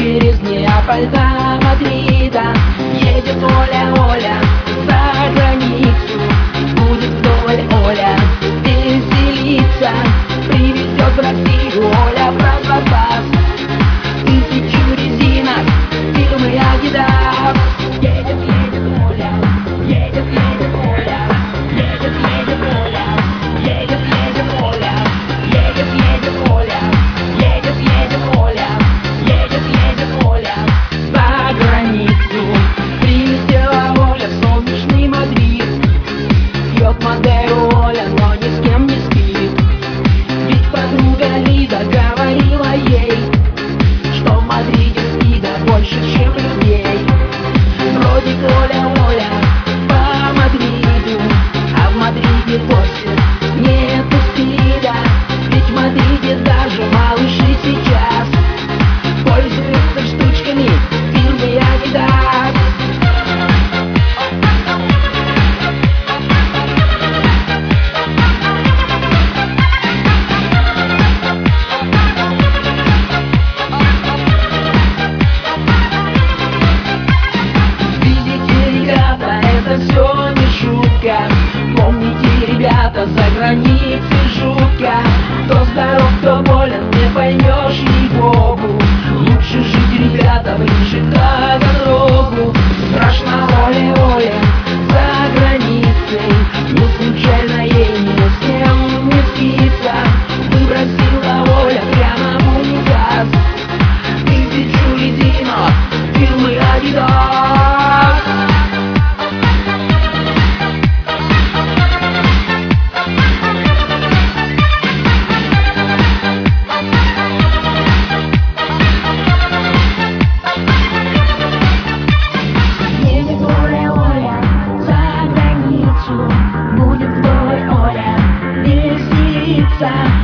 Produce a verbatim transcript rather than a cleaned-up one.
через Неаполь до Мадрида. Едет Оля, Оля за границу, будет вдоволь Оля веселиться. Привезет в Россию Оля про запас тысячу резинок, фирмы Адидас. Едет, едет Оля, едет, едет Оля, едет, едет Оля, едет, едет Оля, едет, едет Оля, едет, едет Оля, едет, едет Оля за границу. Прилетела Оля в солнечный Мадрид, пьет Мадеру Оля, но ни с кем не спит. Ведь подруга Лида говорила ей, что в Мадриде спида больше, чем людей. Бродит Оля, Оля по Мадриду, а в Мадриде вовсе нету спида. Ведь в Мадриде даже малыши сейчас пользуются штучками фирмы Адидас. Это все не шутка. Помните, ребята, за границей жутко. Кто здоров, кто болен, не поймешь ей-богу. Лучше жить, ребята, ближе к дорогу. Страшно Оле, Оле за границей, не случайно ей ни с кем не спится. Выбросила Оля прямо в унитаз тысячу резинок фирмы Адидас. Будет вдоволь Оля веселиться.